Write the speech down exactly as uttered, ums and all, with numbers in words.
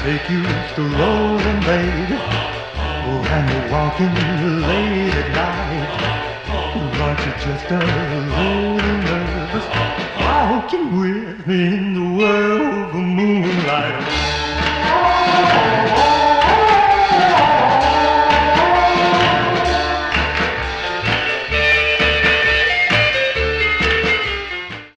take you strolling, baby. Oh, and we're walking late at night. Aren't you just a little nervous? Walking with me in the world of moonlight.